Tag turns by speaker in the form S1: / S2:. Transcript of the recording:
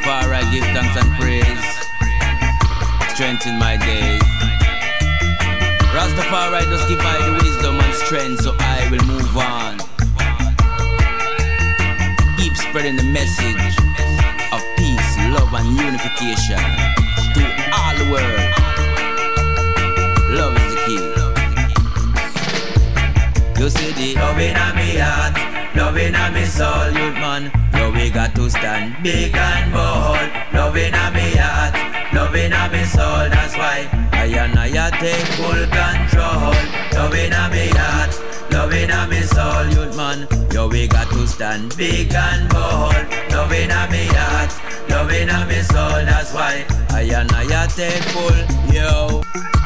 S1: Rastafari, give thanks and praise. Strength in my days. Rastafari just give I the wisdom and strength, so I will move on. Keep spreading the message of peace, love and unification to all the world. Love is the key. You see the love in me heart, love in me soul, youth man. Yo, we got to stand big and bold. Love in me heart, love in me soul. That's why I take full control. Love in me heart, love in me soul, youth man. Yo, we got to stand big and bold. Love in me heart, love in me soul. That's why I take full, yo.